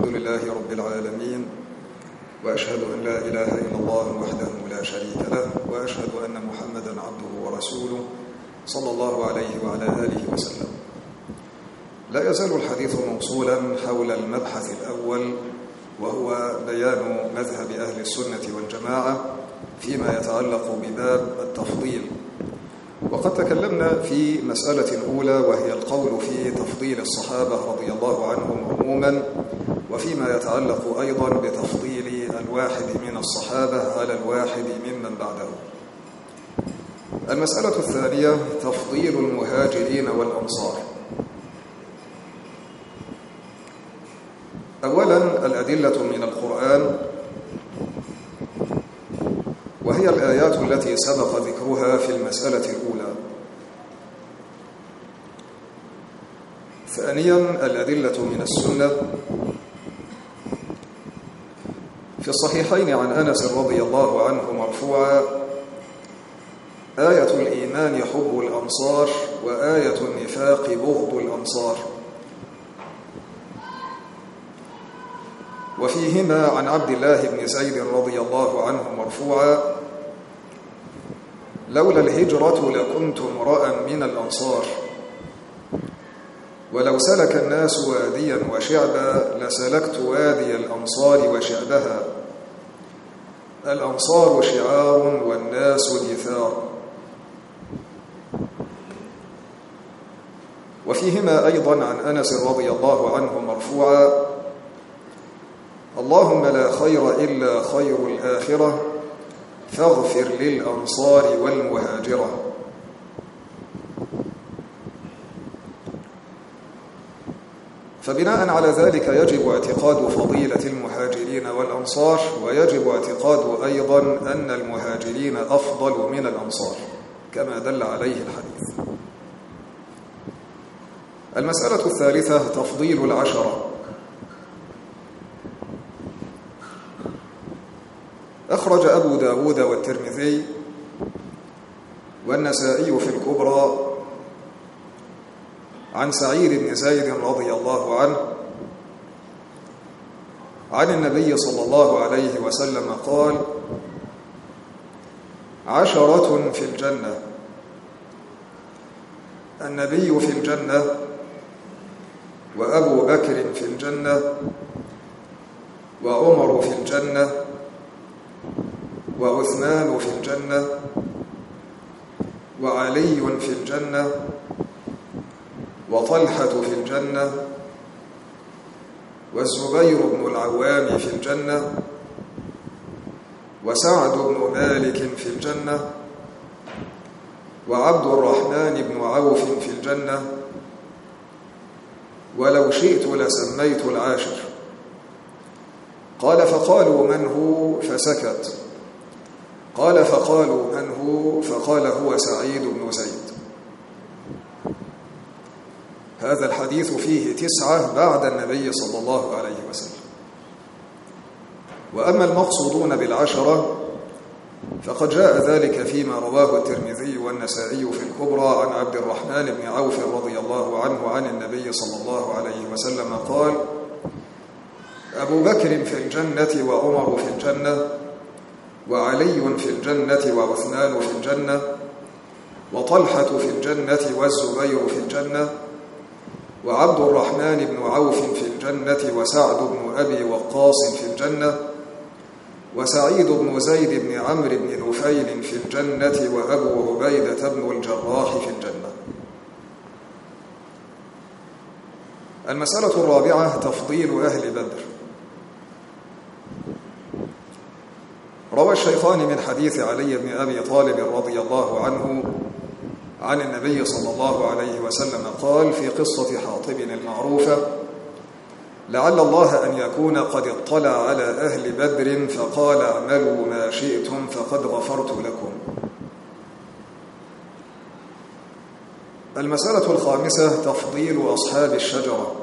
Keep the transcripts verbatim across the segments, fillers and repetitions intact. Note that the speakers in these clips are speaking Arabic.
الحمد لله رب العالمين، وأشهد أن لا إله إلا الله وحده لا شريك له، وأشهد أن محمدا عبده ورسوله صلى الله عليه وعلى آله وسلم. لا يزال الحديث موصولا حول المبحث الأول، وهو بيان مذهب أهل السنة والجماعة فيما يتعلق بباب التفضيل. وقد تكلمنا في مسألة أولى، وهي القول في تفضيل الصحابة رضي الله عنهم عموما، وفيما يتعلق أيضا بتفضيل الواحد من الصحابة على الواحد ممن بعده. المسألة الثانية تفضيل المهاجرين والأنصار. أولا الأدلة من القرآن، وهي الآيات التي سبق ذكرها في المسألة الأولى. ثانيا الأدلة من السنة. في الصحيحين عن أنس رضي الله عنه مرفوعا: آية الإيمان حب الأنصار، وآية النفاق بغض الأنصار. وفيهما عن عبد الله بن زيد رضي الله عنه مرفوعا: لولا الهجرة لكنت امرأ من الأنصار، ولو سلك الناس واديا وشعبا لسلكت وادي الأنصار وشعبها، الأنصار شعار والناس دثار. وفيهما أيضا عن أنس رضي الله عنه مرفوعا: اللهم لا خير إلا خير الآخرة، فاغفر للأنصار والمهاجرة. فبناء على ذلك يجب اعتقاد فضيلة المهاجرين والأنصار، ويجب اعتقاد أيضا أن المهاجرين أفضل من الأنصار كما دل عليه الحديث. المسألة الثالثة تفضيل العشرة. أخرج أبو داود والترمذي والنسائي في الكبرى عن سعيد بن زيد رضي الله عنه عن النبي صلى الله عليه وسلم قال: عشرة في الجنة. النبي في الجنة، وأبو بكر في الجنة، وعمر في الجنة، وعثمان في الجنة، وعلي في الجنة، وطلحة في الجنة، والزبير بن العوام في الجنة، وسعد بن مالك في الجنة، وعبد الرحمن بن عوف في الجنة، ولو شئت لسميت العاشر. قال: فقالوا من هو؟ فسكت. قال: فقالوا من هو؟ فقال: هو سعيد بن زيد. هذا الحديث فيه تسعة بعد النبي صلى الله عليه وسلم. وأما المقصودون بالعشرة فقد جاء ذلك فيما رواه الترمذي والنسائي في الكبرى عن عبد الرحمن بن عوف رضي الله عنه عن النبي صلى الله عليه وسلم قال: أبو بكر في الجنة، وعمر في الجنة، وعلي في الجنة، وعثمان في الجنة، وطلحة في الجنة، والزبير في الجنة، وعبد الرحمن بن عوف في الجنة، وسعد بن أبي وقاص في الجنة، وسعيد بن زيد بن عمرو بن نفيل في الجنة، وأبو عبيدة بن الجراح في الجنة. المسألة الرابعة تفضيل أهل بدر. روى الشيخان من حديث علي بن أبي طالب رضي الله عنه عن النبي صلى الله عليه وسلم قال في قصة حاطب المعروفة: لعل الله أن يكون قد اطلع على أهل بدر فقال: اعملوا ما شئتم فقد غفرت لكم. المسألة الخامسة تفضيل أصحاب الشجرة.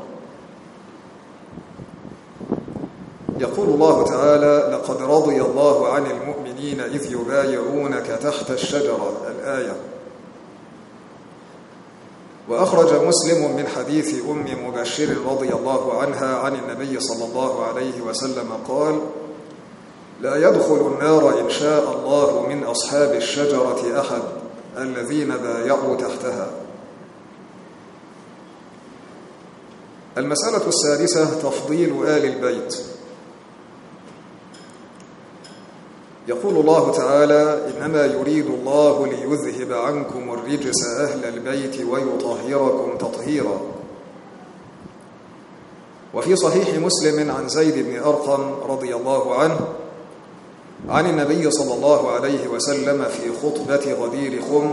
يقول الله تعالى: لقد رضي الله عن المؤمنين إذ يبايعونك تحت الشجرة، الآية. وأخرج مسلم من حديث أم مبشر رضي الله عنها عن النبي صلى الله عليه وسلم قال: لا يدخل النار إن شاء الله من أصحاب الشجرة أحد الذين بايعوا تحتها. المسألة السادسة: تفضيل آل البيت. يقول الله تعالى: إنما يريد الله ليذهب عنكم الرجس أهل البيت ويطهركم تطهيرا. وفي صحيح مسلم عن زيد بن أرقم رضي الله عنه عن النبي صلى الله عليه وسلم في خطبة غدير خم: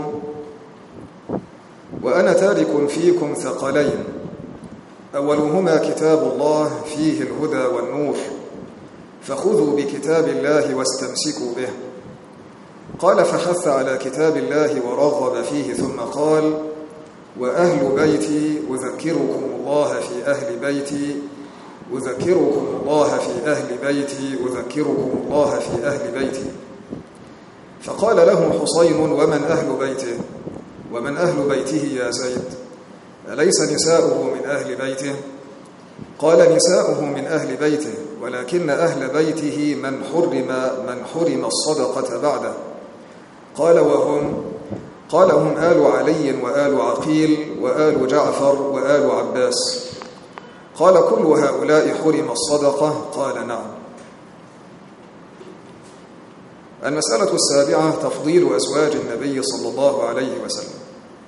وأنا تارك فيكم ثقلين، أولهما كتاب الله فيه الهدى والنور، فخذوا بكتاب الله واستمسكوا به. قال: فحث على كتاب الله ورغب فيه، ثم قال: وأهل بيتي أذكركم الله في أهل بيتي أذكركم الله في أهل بيتي أذكركم الله في أهل بيتي. فقال له حسين: ومن أهل بيته؟ ومن أهل بيته يا زيد؟ أليس نساؤه من أهل بيته؟ قال: نساؤه من أهل بيته، ولكن أهل بيته من حرم من حرم الصدقة بعده. قال: وهم؟ قال: هم آل علي وآل عقيل وآل جعفر وآل عباس. قال: كل هؤلاء حرم الصدقة؟ قال: نعم. المسألة السابعة: تفضيل أزواج النبي صلى الله عليه وسلم.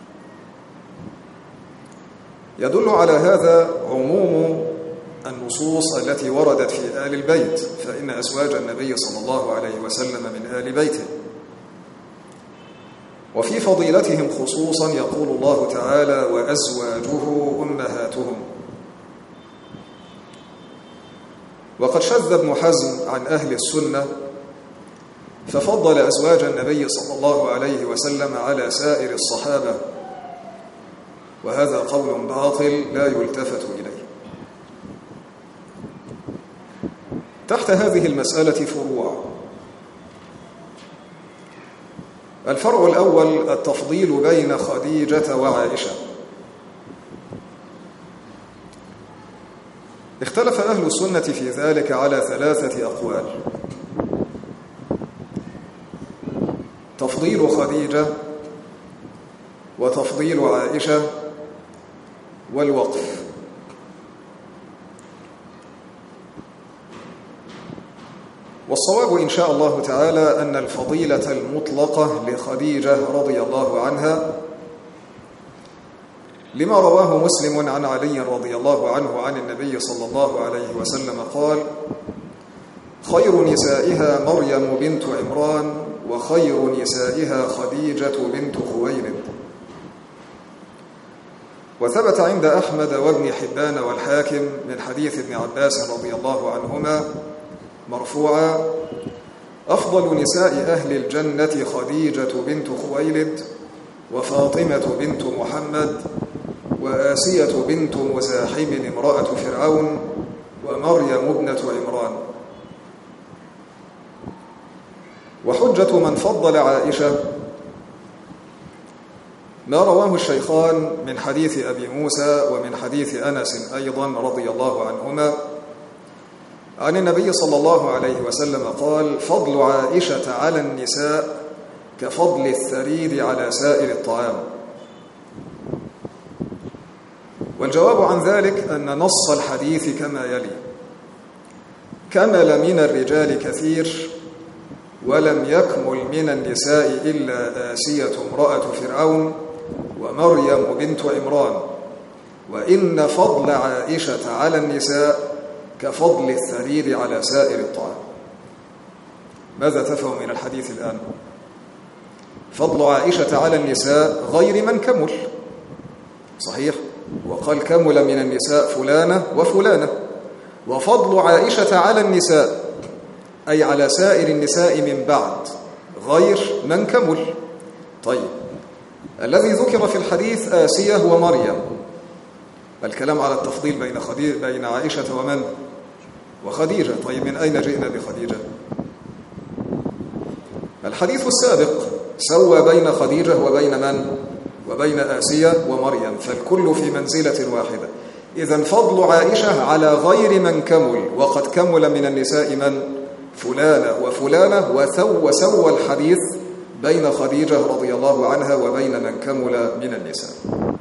يدل على هذا عموم النصوص التي وردت في آل البيت، فإن أزواج النبي صلى الله عليه وسلم من آل بيته. وفي فضيلتهم خصوصا يقول الله تعالى: وأزواجه أمهاتهم. وقد شذ ابن حزم عن أهل السنة ففضل أزواج النبي صلى الله عليه وسلم على سائر الصحابة، وهذا قول باطل لا يلتفت إليه. تحت هذه المسألة فروع. الفرع الأول: التفضيل بين خديجة وعائشة. اختلف أهل السنة في ذلك على ثلاثة أقوال: تفضيل خديجة، وتفضيل عائشة، والوقف. والصواب إن شاء الله تعالى أن الفضيلة المطلقة لخديجة رضي الله عنها لما رواه مسلم عن علي رضي الله عنه عن النبي صلى الله عليه وسلم قال: خير نسائها مريم بنت عمران، وخير نسائها خديجة بنت خويلد. وثبت عند أحمد وابن حبان والحاكم من حديث ابن عباس رضي الله عنهما مرفوعا: أفضل نساء أهل الجنة خديجة بنت خويلد، وفاطمة بنت محمد، وآسية بنت مزاحم امرأة فرعون، ومريم ابنة عمران. وحجة من فضل عائشة ما رواه الشيخان من حديث أبي موسى ومن حديث أنس أيضا رضي الله عنهما عن النبي صلى الله عليه وسلم قال: فضل عائشة على النساء كفضل الثريد على سائر الطعام. والجواب عن ذلك أن نص الحديث كما يلي: كمل من الرجال كثير، ولم يكمل من النساء إلا آسية امرأة فرعون ومريم بنت عمران، وإن فضل عائشة على النساء كفضل الثريد على سائر الطعام. ماذا تفهم من الحديث الآن؟ فضل عائشة على النساء غير من كمل، صحيح، وقال: كمل من النساء فلانة وفلانة. وفضل عائشة على النساء أي على سائر النساء من بعد غير من كمل. طيب، الذي ذكر في الحديث آسية ومريم، الكلام على التفضيل بين خديجة بين عائشة ومن؟ وخديجة. طيب، من أين جئنا بخديجة؟ الحديث السابق سوى بين خديجة وبين من؟ وبين آسية ومريم، فالكل في منزلة واحدة. إذن فضل عائشة على غير من كمل، وقد كمل من النساء من؟ فلانة وفلانة، وسوى الحديث بين خديجة رضي الله عنها وبين من كمل من النساء.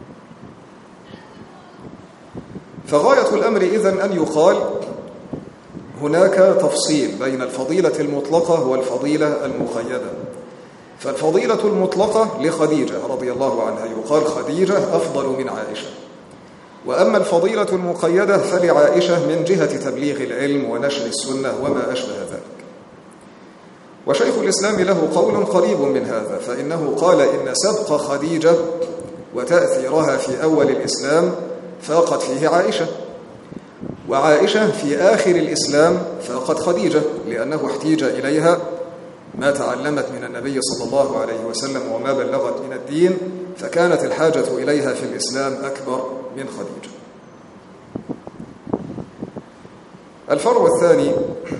فغاية الأمر إذن أن يقال هناك تفصيل بين الفضيلة المطلقة والفضيلة المقيدة. فالفضيلة المطلقة لخديجة رضي الله عنها، يقال خديجة أفضل من عائشة. وأما الفضيلة المقيدة فلعائشة من جهة تبليغ العلم ونشر السنة وما أشبه ذلك. وشيخ الإسلام له قول قريب من هذا، فإنه قال إن سبق خديجة وتأثيرها في أول الإسلام فاقت فيه عائشة، وعائشة في آخر الإسلام فاقت خديجة، لأنه احتيج إليها ما تعلمت من النبي صلى الله عليه وسلم وما بلغت من الدين، فكانت الحاجة إليها في الإسلام أكبر من خديجة. الفرع الثاني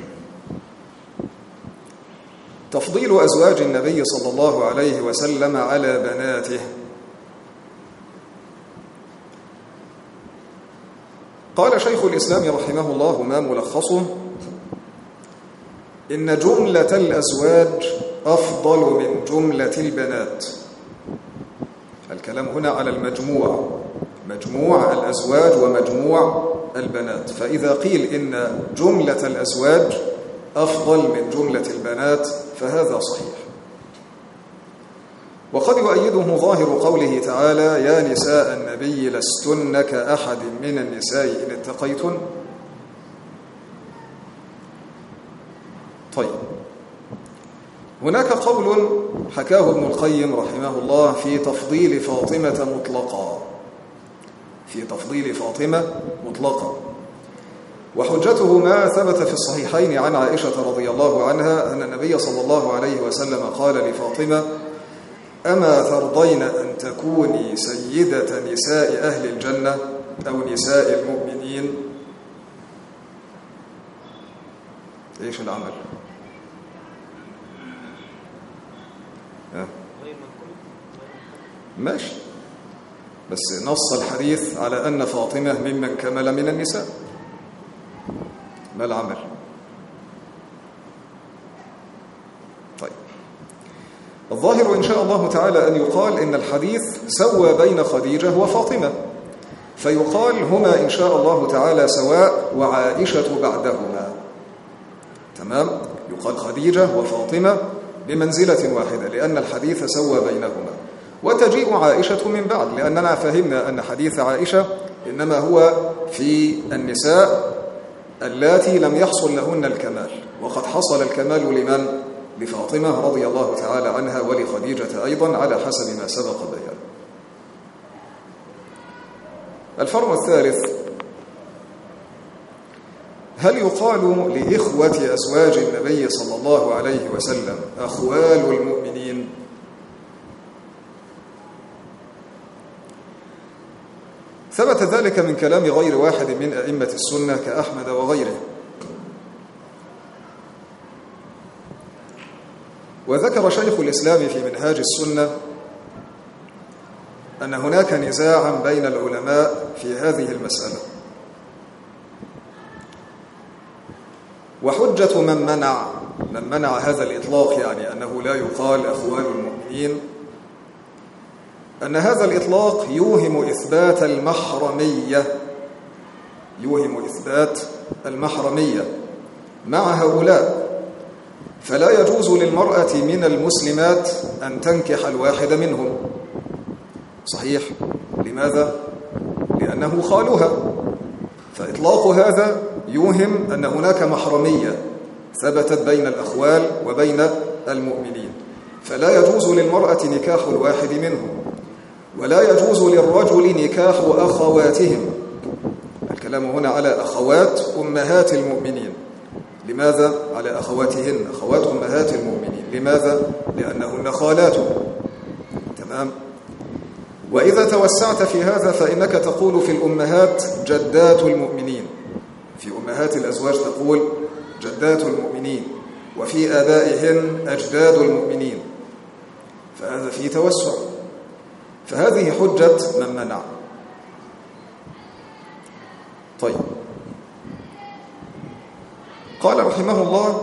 تفضيل أزواج النبي صلى الله عليه وسلم على بناته. قال شيخ الإسلام رحمه الله ما ملخصه: إن جملة الأزواج أفضل من جملة البنات. الكلام هنا على المجموع، مجموع الأزواج ومجموع البنات. فإذا قيل إن جملة الأزواج أفضل من جملة البنات فهذا صحيح. وقد يؤيده ظاهر قوله تعالى: يا نساء النبي لستن كأحد من النساء إن اتقيتن. طيب، هناك قول حكاه ابن القيم رحمه الله في تفضيل فاطمة مطلقا، في تفضيل فاطمة مطلقا، وحجته ما ثبت في الصحيحين عن عائشة رضي الله عنها أن النبي صلى الله عليه وسلم قال لفاطمة: أما ترضين أن تكوني سيدة نساء أهل الجنة أو نساء المؤمنين؟ إيش العمل؟ أه؟ ماشي، بس نص الحديث على أن فاطمة ممن كمل من النساء، ما العمل؟ طيب، الظاهر إن شاء الله تعالى أن يقال إن الحديث سوى بين خديجة وفاطمة، فيقال هما إن شاء الله تعالى سواء وعائشة بعدهما. تمام؟ يقال خديجة وفاطمة بمنزلة واحدة، لأن الحديث سوى بينهما. وتجيء عائشة من بعد، لأننا فهمنا أن حديث عائشة إنما هو في النساء اللاتي لم يحصل لهن الكمال، وقد حصل الكمال لمن؟ لفاطمة رضي الله تعالى عنها، ولخديجة أيضا على حسب ما سبق بيان. الفرع الثالث: هل يقال لإخوة أزواج النبي صلى الله عليه وسلم أخوال المؤمنين؟ ثبت ذلك من كلام غير واحد من أئمة السنة كأحمد وغيره. وذكر شيخ الإسلام في منهاج السنة أن هناك نزاعا بين العلماء في هذه المسألة، وحجة من منع من منع هذا الإطلاق، يعني أنه لا يقال أخوال المؤمنين، أن هذا الإطلاق يوهم إثبات المحرمية، يوهم إثبات المحرمية مع هؤلاء، فلا يجوز للمرأة من المسلمات أن تنكح الواحد منهم. صحيح؟ لماذا؟ لأنه خالها، فإطلاق هذا يوهم أن هناك محرمية ثبتت بين الأخوال وبين المؤمنين، فلا يجوز للمرأة نكاح الواحد منهم، ولا يجوز للرجل نكاح أخواتهم. الكلام هنا على أخوات أمهات المؤمنين. لماذا؟ على أخواتهن، أخوات أمهات المؤمنين. لماذا؟ لأنهن خالاتهم. تمام؟ وإذا توسعت في هذا فإنك تقول في الأمهات جدات المؤمنين، في أمهات الأزواج تقول جدات المؤمنين، وفي آبائهن أجداد المؤمنين، فهذا فيه توسع. فهذه حجة من منع. طيب، قال رحمه الله: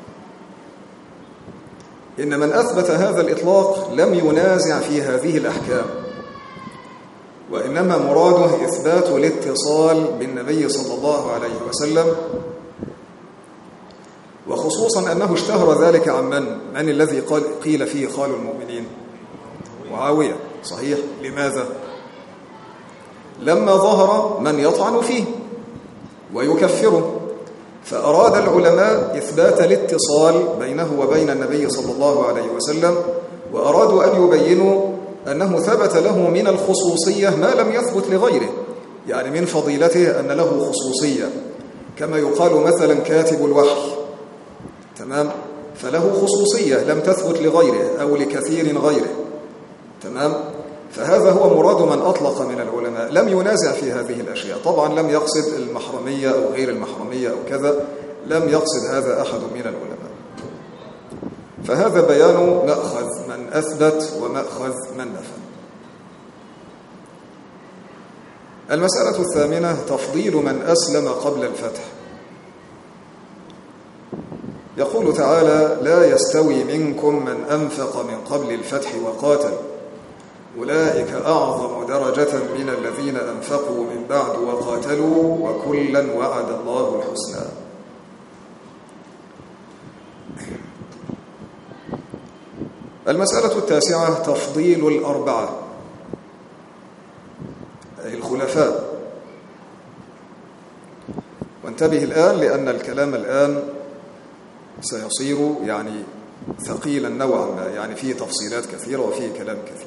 إن من أثبت هذا الإطلاق لم ينازع في هذه الأحكام، وإنما مراده إثبات الاتصال بالنبي صلى الله عليه وسلم، وخصوصا أنه اشتهر ذلك عن من؟ من الذي قال قيل فيه خال المؤمنين؟ معاوية، صحيح. لماذا؟ لما ظهر من يطعن فيه ويكفره، فأراد العلماء إثبات الاتصال بينه وبين النبي صلى الله عليه وسلم، وأرادوا أن يبينوا أنه ثبت له من الخصوصية ما لم يثبت لغيره، يعني من فضيلته أن له خصوصية، كما يقال مثلا كاتب الوحي، تمام، فله خصوصية لم تثبت لغيره أو لكثير غيره، تمام. فهذا هو مراد من أطلق من العلماء، لم ينازع في هذه الأشياء. طبعا لم يقصد المحرمية أو غير المحرمية أو كذا، لم يقصد هذا أحد من العلماء. فهذا بيان مأخذ من أثبت ومأخذ من نفى. المسألة الثامنة: تفضيل من أسلم قبل الفتح. يقول تعالى: لا يستوي منكم من أنفق من قبل الفتح وقاتل أولئك أعظم درجة من الذين أنفقوا من بعد وقاتلوا وكلا وعد الله الحسنى. المسألة التاسعة: تفضيل الأربعة أي الخلفاء. وانتبه الآن، لأن الكلام الآن سيصير يعني ثقيلا نوعا ما، يعني فيه تفصيلات كثيرة وفيه كلام كثير.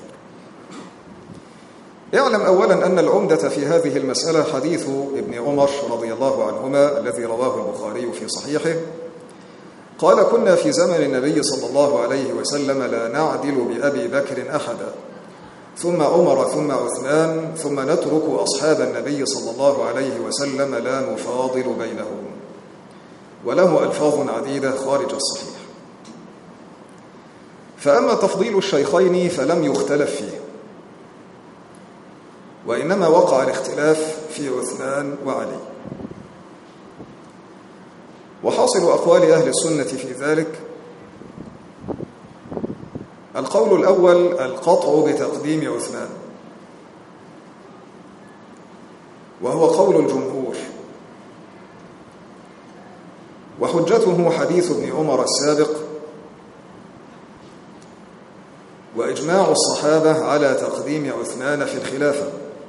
اعلم أولا أن العمدة في هذه المسألة حديث ابن عمر رضي الله عنهما الذي رواه البخاري في صحيحه، قال: كنا في زمن النبي صلى الله عليه وسلم لا نعدل بأبي بكر أحدا، ثم عمر ثم عثمان، ثم نترك أصحاب النبي صلى الله عليه وسلم لا نفاضل بينهم. وله ألفاظ عديدة خارج الصحيح. فأما تفضيل الشيخين فلم يختلف فيه، وإنما وقع الاختلاف في عثمان وعلي. وحاصل أقوال أهل السنة في ذلك: القول الأول القطع بتقديم عثمان، وهو قول الجمهور، وحجته حديث ابن عمر السابق، وإجماع الصحابة على تقديم عثمان في الخلافة.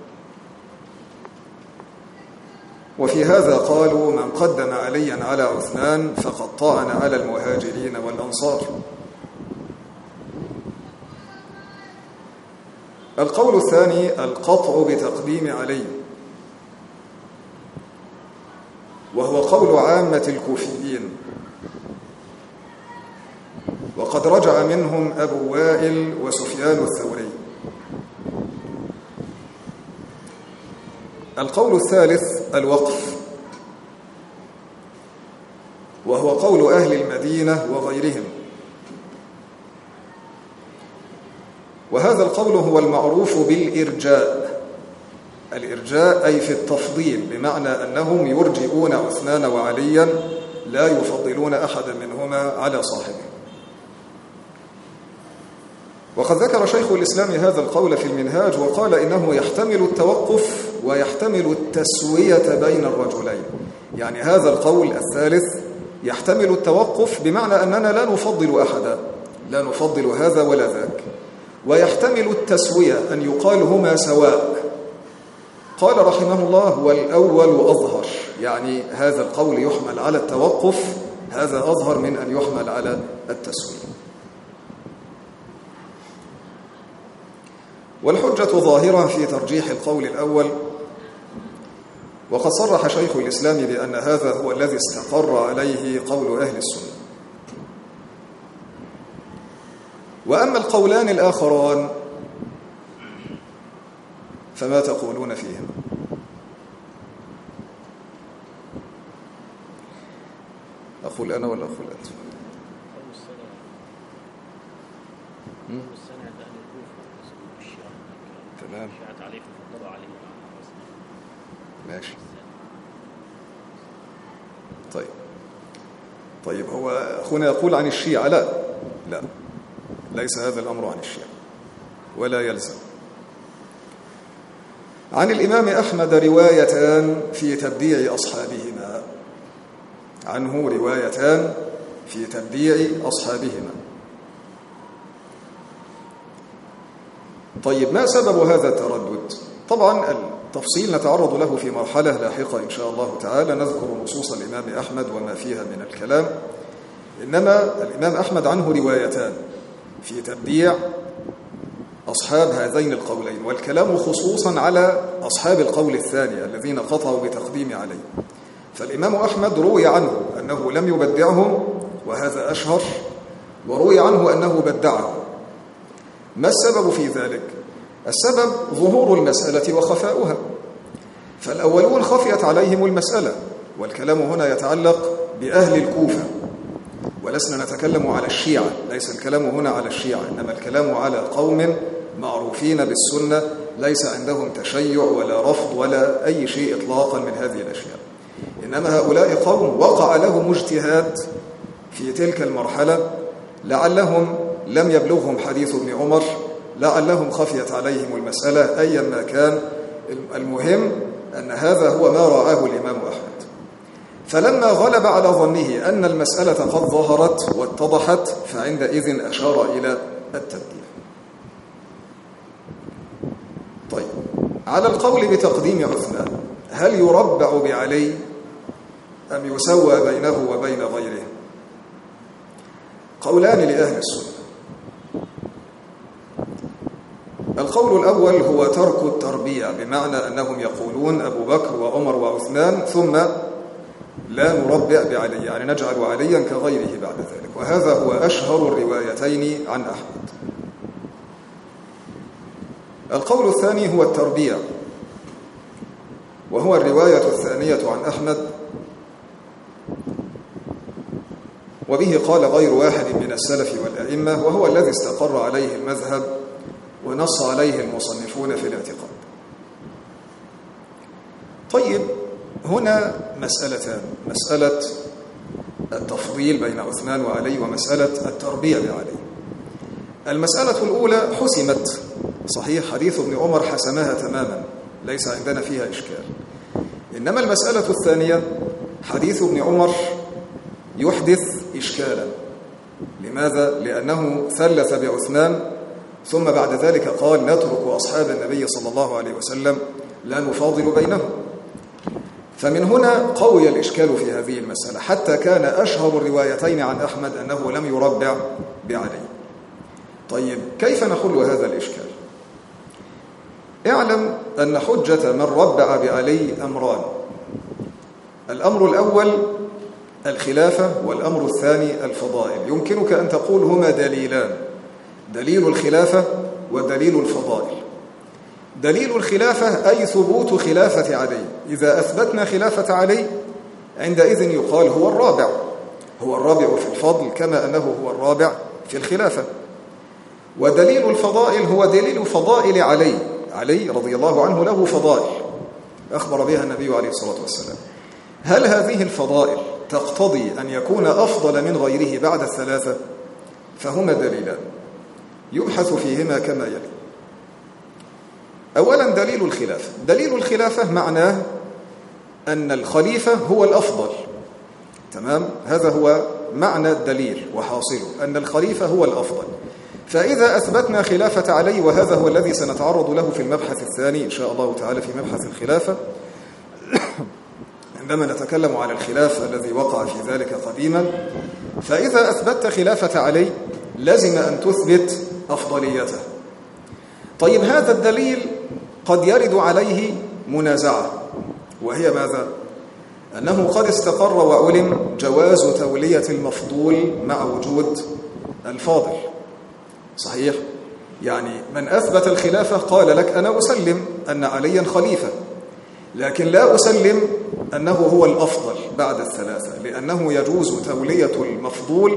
وفي هذا قالوا: من قدم عليا على عثمان فقد طعن على المهاجرين والأنصار. القول الثاني القطع بتقديم علي، وهو قول عامة الكوفيين، وقد رجع منهم أبو وائل وسفيان الثوري. القول الثالث الوقف، وهو قول أهل المدينة وغيرهم. وهذا القول هو المعروف بالإرجاء. الإرجاء أي في التفضيل، بمعنى أنهم يرجئون عثمان وعليا، لا يفضلون أحدا منهما على صاحبه. وقد ذكر شيخ الإسلام هذا القول في المنهاج، وقال إنه يحتمل التوقف ويحتمل التسوية بين الرجلين. يعني هذا القول الثالث يحتمل التوقف، بمعنى أننا لا نفضل أحدا، لا نفضل هذا ولا ذاك، ويحتمل التسوية أن يقال هما سواء. قال رحمه الله: والأول أظهر، يعني هذا القول يحمل على التوقف، هذا أظهر من أن يحمل على التسوية. والحجة ظاهرة في ترجيح القول الأول، وقد صرح شيخ الإسلام بأن هذا هو الذي استقر عليه قول أهل السنة. وأما القولان الآخران فما تقولون فيهم؟ أقول أنا ولا أقول أنت؟ تمام. ماشي. طيب طيب هو أخونا يقول عن الشيعة. لا لا ليس هذا الأمر عن الشيعة ولا يلزم. عن الإمام أحمد روايتان في تبديع أصحابهما، عنه روايتان في تبديع أصحابهما. طيب ما سبب هذا التردد؟ طبعا التفصيل نتعرض له في مرحلة لاحقة إن شاء الله تعالى، نذكر نصوص الإمام أحمد وما فيها من الكلام. إنما الإمام أحمد عنه روايتان في تبديع أصحاب هذين القولين، والكلام خصوصا على أصحاب القول الثاني الذين قطعوا بتقديم عليه. فالإمام أحمد روي عنه أنه لم يبدعهم وهذا أشهر، وروي عنه أنه بدعهم. ما السبب في ذلك؟ السبب ظهور المسألة وخفاؤها. فالأولون خفيت عليهم المسألة، والكلام هنا يتعلق بأهل الكوفة، ولسنا نتكلم على الشيعة، ليس الكلام هنا على الشيعة، إنما الكلام على قوم معروفين بالسنة ليس عندهم تشيع ولا رفض ولا أي شيء إطلاقا من هذه الأشياء. إنما هؤلاء قوم وقع لهم اجتهاد في تلك المرحلة، لعلهم لم يبلغهم حديث ابن عمر، لعلهم خفيت عليهم المسألة، أيا ما كان. المهم أن هذا هو ما رآه الإمام أحمد. فلما غلب على ظنه أن المسألة قد ظهرت واتضحت، فعندئذ أشار إلى التبديع. طيب على القول بتقديم عثمان، هل يربع بعلي أم يسوى بينه وبين غيره؟ قولان لأهل السنة. القول الأول هو ترك التربيع، بمعنى أنهم يقولون أبو بكر وعمر وعثمان ثم لا نربع بعلي، يعني نجعل عليا كغيره بعد ذلك، وهذا هو أشهر الروايتين عن أحمد. القول الثاني هو التربيع، وهو الرواية الثانية عن أحمد، وبه قال غير واحد من السلف والأئمة، وهو الذي استقر عليه المذهب ونص عليه المصنفون في الاعتقاد. طيب هنا مسألتان، مسألة التفضيل بين عثمان وعلي ومسألة التربيع بعلي. المسألة الأولى حسمت، صحيح حديث ابن عمر حسمها تماما، ليس عندنا فيها إشكال. إنما المسألة الثانية حديث ابن عمر يحدث إشكالا. لماذا؟ لأنه ثلث بعثمان ثم بعد ذلك قال نترك أصحاب النبي صلى الله عليه وسلم لا نفاضل بينهم. فمن هنا قوي الإشكال في هذه المسألة، حتى كان أشهر الروايتين عن أحمد أنه لم يربع بعلي. طيب كيف نحل هذا الإشكال؟ اعلم أن حجة من ربع بعلي أمران. الأمر الأول الخلافة، والأمر الثاني الفضائل. يمكنك أن تقول هما دليلان، دليل الخلافة ودليل الفضائل. دليل الخلافة أي ثبوت خلافة علي، إذا أثبتنا خلافة علي عندئذ يقال هو الرابع، هو الرابع في الفضل كما أنه هو الرابع في الخلافة. ودليل الفضائل هو دليل فضائل علي، علي رضي الله عنه له فضائل أخبر بها النبي عليه الصلاة والسلام. هل هذه الفضائل تقتضي أن يكون أفضل من غيره بعد الثلاثة؟ فهما دليلان يبحث فيهما كما يلي. أولا دليل الخلافة. دليل الخلافة معناه أن الخليفة هو الأفضل، تمام؟ هذا هو معنى الدليل وحاصله، أن الخليفة هو الأفضل. فإذا أثبتنا خلافة علي، وهذا هو الذي سنتعرض له في المبحث الثاني إن شاء الله تعالى في مبحث الخلافة عندما نتكلم على الخلاف الذي وقع في ذلك قديما، فإذا أثبتت خلافة علي لازم أن تثبت أفضليته. طيب هذا الدليل قد يرد عليه منازعة، وهي ماذا؟ أنه قد استقر وعلم جواز تولية المفضول مع وجود الفاضل، صحيح؟ يعني من أثبت الخلافة قال لك أنا أسلم أن عليا خليفة، لكن لا أسلم أنه هو الأفضل بعد الثلاثة، لأنه يجوز تولية المفضول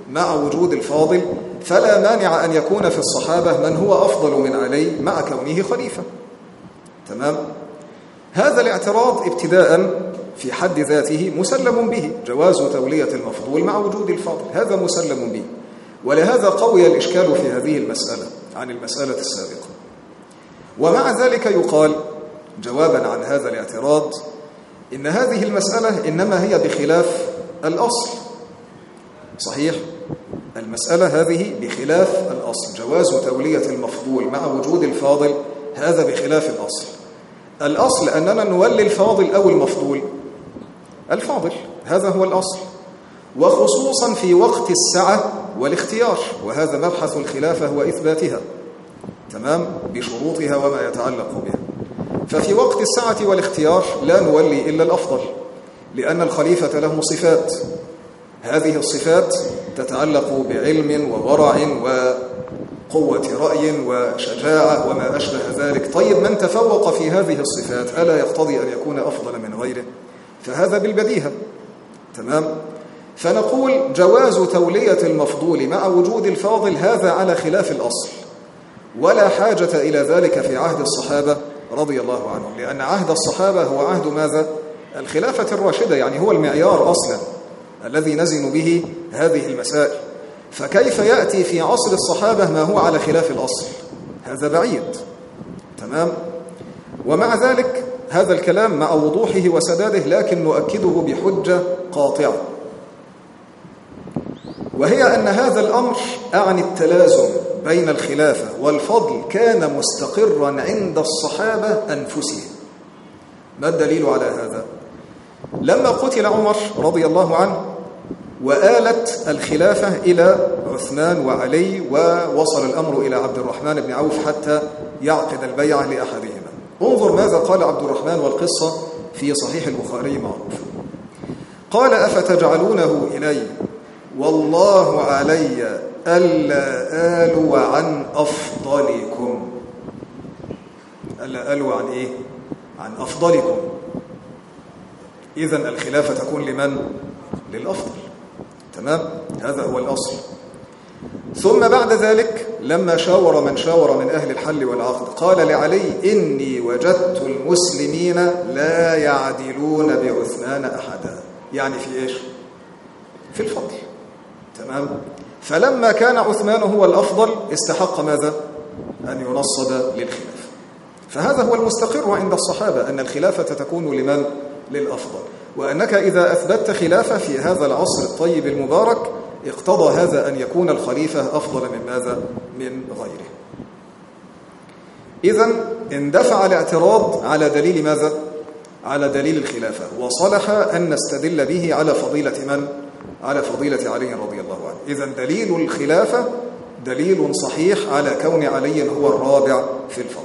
مع وجود الفاضل، فلا مانع أن يكون في الصحابة من هو أفضل من علي مع كونه خليفة. تمام؟ هذا الاعتراض ابتداء في حد ذاته مسلم به، جواز تولية المفضول مع وجود الفاضل، هذا مسلم به. ولهذا قوي الإشكال في هذه المسألة عن المسألة السابقة. ومع ذلك يقال جوابا عن هذا الاعتراض إن هذه المسألة إنما هي بخلاف الأصل. صحيح؟ المسألة هذه بخلاف الأصل، جواز تولية المفضول مع وجود الفاضل هذا بخلاف الأصل. الأصل أننا نولي الفاضل أو المفضول؟ الفاضل، هذا هو الأصل، وخصوصا في وقت السعة والاختيار، وهذا مبحث الخلافة وإثباتها. تمام؟ بشروطها وما يتعلق بها. ففي وقت السعة والاختيار لا نولي إلا الأفضل، لأن الخليفة له صفات، هذه الصفات تتعلق بعلم وورع وقوة رأي وشجاعة وما أشبه ذلك. طيب من تفوق في هذه الصفات ألا يقتضي أن يكون أفضل من غيره؟ فهذا بالبديهة. تمام؟ فنقول جواز تولية المفضول مع وجود الفاضل هذا على خلاف الأصل، ولا حاجة إلى ذلك في عهد الصحابة رضي الله عنهم، لأن عهد الصحابة هو عهد ماذا؟ الخلافة الراشدة، يعني هو المعيار أصلا الذي نزن به هذه المسائل. فكيف يأتي في عصر الصحابة ما هو على خلاف الأصل؟ هذا بعيد. تمام؟ ومع ذلك هذا الكلام مع وضوحه وسداده لكن نؤكده بحجة قاطعة، وهي أن هذا الأمر أعني التلازم بين الخلافة والفضل كان مستقرا عند الصحابة أنفسهم. ما الدليل على هذا؟ لما قتل عمر رضي الله عنه وآلت الخلافة إلى عثمان وعلي، ووصل الأمر إلى عبد الرحمن بن عوف حتى يعقد البيعة لأحدهما. انظر ماذا قال عبد الرحمن، والقصة في صحيح البخاري معروف. قال: أفتجعلونه إلي والله علي ألا آلو عن أفضلكم. ألا آلو عن إيه؟ عن أفضلكم. إذن الخلافة تكون لمن؟ للأفضل. تمام؟ هذا هو الأصل. ثم بعد ذلك لما شاور من شاور من أهل الحل والعقد قال لعلي: إني وجدت المسلمين لا يعدلون بعثمان أحدا. يعني في إيش؟ في الفضل. تمام؟ فلما كان عثمان هو الأفضل استحق ماذا؟ أن ينصب للخلافة. فهذا هو المستقر عند الصحابة، أن الخلافة تكون لمن؟ للأفضل. وأنك إذا أثبتت خلافة في هذا العصر الطيب المبارك اقتضى هذا أن يكون الخليفة أفضل من ماذا؟ من غيره. إذن اندفع الاعتراض على دليل ماذا؟ على دليل الخلافة، وصلح أن نستدل به على فضيلة من؟ على فضيلة علي رضي الله عنه. إذن دليل الخلافة دليل صحيح على كون علي هو الرابع في الفضل.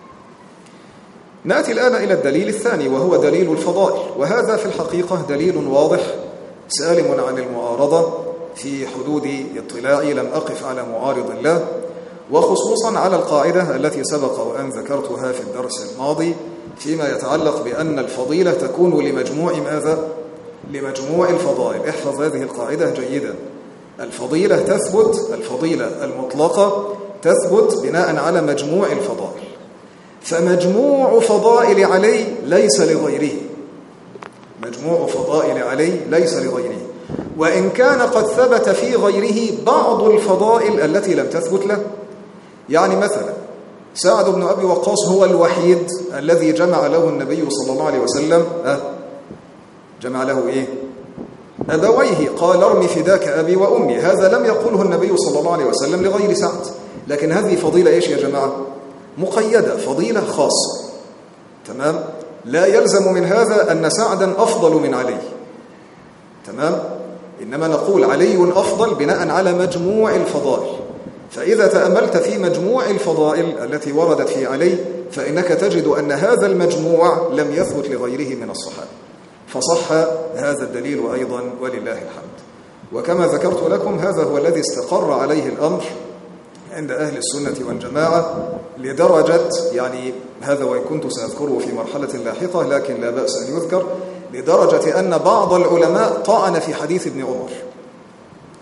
نأتي الآن إلى الدليل الثاني وهو دليل الفضائل، وهذا في الحقيقة دليل واضح سالم عن المعارضة في حدود اطلاعي، لم أقف على معارض الله، وخصوصا على القاعدة التي سبق وأن ذكرتها في الدرس الماضي فيما يتعلق بأن الفضيلة تكون لمجموع ماذا؟ لمجموع الفضائل. احفظ هذه القاعدة جيدا. الفضيلة تثبت، الفضيلة المطلقة تثبت بناء على مجموع الفضائل، فمجموع فضائل علي ليس لغيره، مجموع فضائل علي ليس لغيره، وإن كان قد ثبت في غيره بعض الفضائل التي لم تثبت له. يعني مثلا سعد بن أبي وقاص هو الوحيد الذي جمع له النبي صلى الله عليه وسلم أه جمع له إيه؟ أبويه، قال: ارمي فداك أبي وأمي. هذا لم يقوله النبي صلى الله عليه وسلم لغير سعد، لكن هذه فضيلة إيش يا جماعة؟ مقيدة، فضيلة خاصة. تمام؟ لا يلزم من هذا أن سعدا أفضل من علي. تمام؟ إنما نقول علي أفضل بناء على مجموع الفضائل. فإذا تأملت في مجموع الفضائل التي وردت في علي فإنك تجد أن هذا المجموع لم يثبت لغيره من الصحابة، فصح هذا الدليل أيضا ولله الحمد. وكما ذكرت لكم هذا هو الذي استقر عليه الأمر عند أهل السنة والجماعة لدرجة، يعني هذا وإن كنت سأذكره في مرحلة لاحقة لكن لا بأس أن يذكر، لدرجة أن بعض العلماء طعن في حديث ابن عمر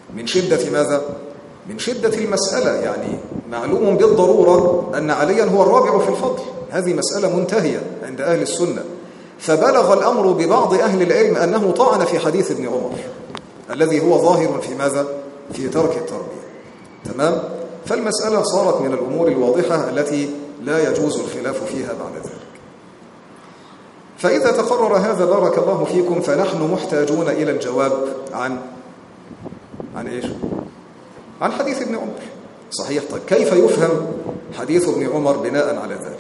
من شدة ماذا؟ من شدة المسألة. يعني معلوم بالضرورة أن عليا هو الرابع في الفضل، هذه مسألة منتهية عند أهل السنة. فبلغ الأمر ببعض أهل العلم أنه طعن في حديث ابن عمر الذي هو ظاهر في ماذا؟ في ترك التربية. تمام؟ فالمسألة صارت من الأمور الواضحة التي لا يجوز الخلاف فيها بعد ذلك. فإذا تقرر هذا بارك الله فيكم فنحن محتاجون إلى الجواب عن عن إيش؟ عن حديث ابن عمر. صحيح. طيب كيف يفهم حديث ابن عمر بناء على ذلك؟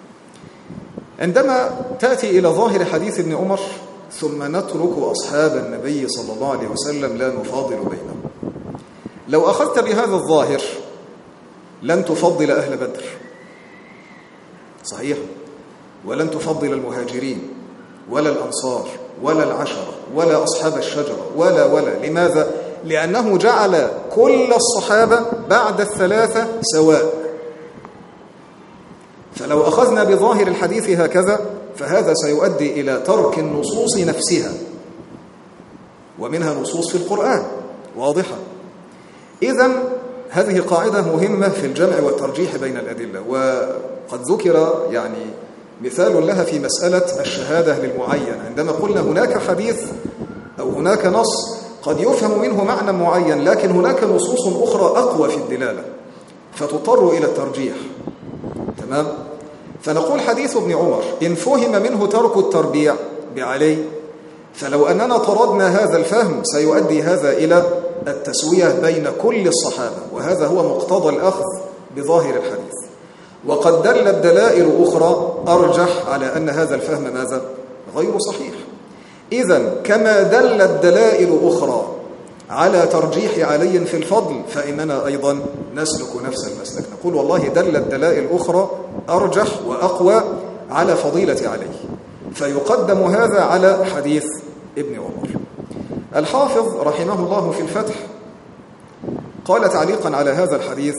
عندما تأتي إلى ظاهر حديث ابن عمر ثم نترك أصحاب النبي صلى الله عليه وسلم لا نفاضل بينهم. لو أخذت بهذا الظاهر لن تفضل أهل بدر، صحيح، ولن تفضل المهاجرين ولا الأنصار ولا العشرة ولا أصحاب الشجرة ولا ولا لماذا؟ لأنه جعل كل الصحابة بعد الثلاثة سواء. فلو أخذنا بظاهر الحديث هكذا فهذا سيؤدي إلى ترك النصوص نفسها، ومنها نصوص في القرآن واضحة. إذن هذه قاعدة مهمة في الجمع والترجيح بين الأدلة، وقد ذكر يعني مثال لها في مسألة الشهادة للمعين. عندما قلنا هناك حديث أو هناك نص قد يفهم منه معنى معين، لكن هناك نصوص أخرى أقوى في الدلالة فتضطر إلى الترجيح. تمام؟ فنقول حديث ابن عمر إن فهم منه ترك التربيع بعلي، فلو أننا طردنا هذا الفهم سيؤدي هذا إلى التسوية بين كل الصحابة، وهذا هو مقتضى الأخذ بظاهر الحديث. وقد دلت دلائل أخرى أرجح على أن هذا الفهم ماذا؟ غير صحيح. إذن كما دلت دلائل أخرى على ترجيح علي في الفضل فإننا أيضا نسلك نفس المسلك، نقول والله دلت دلائل أخرى أرجح وأقوى على فضيلة علي، فيقدم هذا على حديث ابن عمر. الحافظ رحمه الله في الفتح قال تعليقا على هذا الحديث: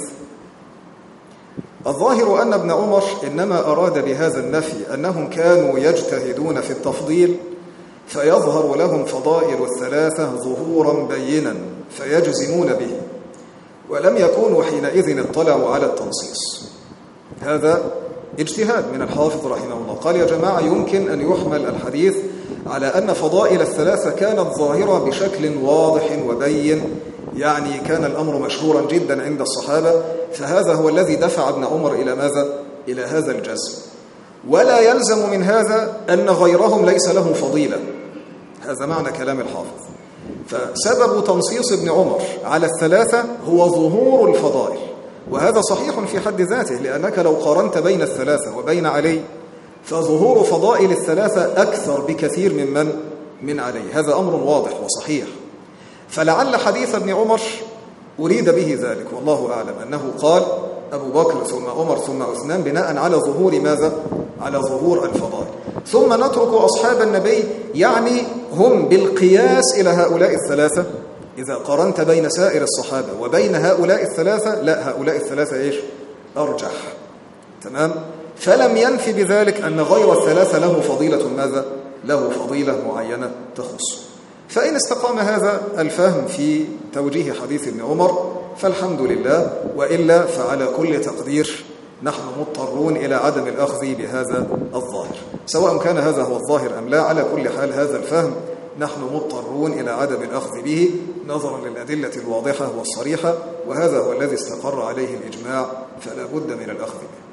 الظاهر أن ابن عمر إنما أراد بهذا النفي أنهم كانوا يجتهدون في التفضيل فيظهر لهم فضائل الثلاثة ظهورا بينا فيجزمون به، ولم يكونوا حينئذ اطلعوا على التنصيص. هذا اجتهاد من الحافظ رحمه الله. قال يا جماعة يمكن أن يحمل الحديث على أن فضائل الثلاثة كانت ظاهرة بشكل واضح وبين، يعني كان الأمر مشهورا جدا عند الصحابة، فهذا هو الذي دفع ابن عمر إلى ماذا؟ إلى هذا الجزم. ولا يلزم من هذا أن غيرهم ليس له فضيلة، هذا معنى كلام الحافظ. فسبب تنصيص ابن عمر على الثلاثة هو ظهور الفضائل، وهذا صحيح في حد ذاته، لأنك لو قارنت بين الثلاثة وبين علي فظهور فضائل الثلاثة أكثر بكثير من من من علي، هذا أمر واضح وصحيح. فلعل حديث ابن عمر أريد به ذلك، والله أعلم، أنه قال أبو بكر ثم عمر ثم عثمان بناء على ظهور ماذا؟ على ظهور الفضائل. ثم نترك أصحاب النبي، يعني هم بالقياس إلى هؤلاء الثلاثة. إذا قارنت بين سائر الصحابة وبين هؤلاء الثلاثة، لا، هؤلاء الثلاثة إيش؟ أرجح. تمام؟ فلم ينفي بذلك أن غير الثلاثة له فضيلة ماذا؟ له فضيلة معينة تخص. فإن استقام هذا الفهم في توجيه حديث ابن عمر فالحمد لله، وإلا فعلى كل تقدير نحن مضطرون إلى عدم الأخذ بهذا الظاهر، سواء كان هذا هو الظاهر أم لا. على كل حال هذا الفهم نحن مضطرون إلى عدم الأخذ به نظرا للأدلة الواضحة والصريحة، وهذا هو الذي استقر عليه الإجماع، فلا بد من الأخذ به.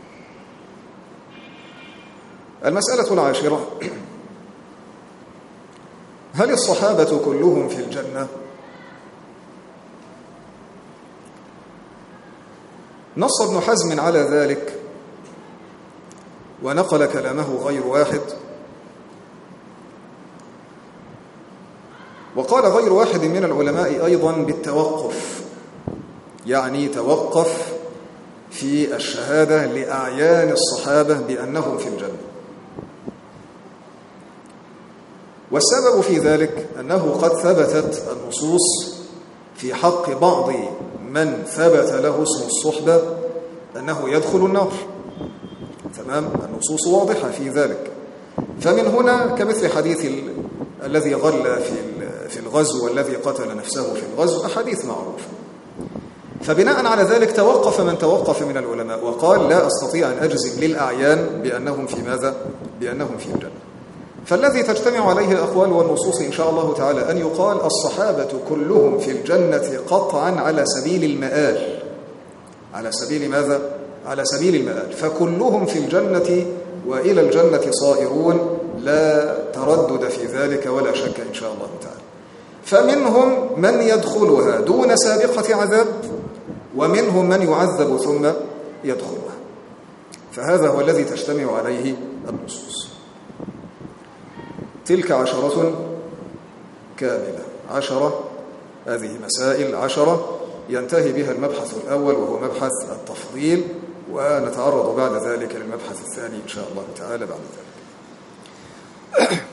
المسألة العاشرة: هل الصحابة كلهم في الجنة؟ نص ابن حزم على ذلك ونقل كلامه غير واحد، وقال غير واحد من العلماء أيضا بالتوقف، يعني توقف في الشهادة لأعيان الصحابة بأنهم في الجنة. والسبب في ذلك أنه قد ثبتت النصوص في حق بعض من ثبت له اسم الصحبة أنه يدخل النار. تمام؟ النصوص واضحة في ذلك. فمن هنا كمثل حديث ال... الذي غل في في الغزو والذي قتل نفسه في الغزو، أحاديث معروفة. فبناء على ذلك توقف من توقف من العلماء وقال لا أستطيع أن أجزم للأعيان بأنهم في ماذا؟ بأنهم في الجنة. فالذي تجتمع عليه الأقوال والنصوص إن شاء الله تعالى أن يقال الصحابة كلهم في الجنة قطعا على سبيل المآل. على سبيل ماذا؟ على سبيل المآل، فكلهم في الجنة وإلى الجنة صائرون، لا تردد في ذلك ولا شك إن شاء الله تعالى. فمنهم من يدخلها دون سابقة عذاب، ومنهم من يعذب ثم يدخلها. فهذا هو الذي تجتمع عليه النصوص. تلك عشرة كاملة، عشرة، هذه مسائل عشرة ينتهي بها المبحث الأول وهو مبحث التفضيل، ونتعرض بعد ذلك للمبحث الثاني إن شاء الله تعالى بعد ذلك.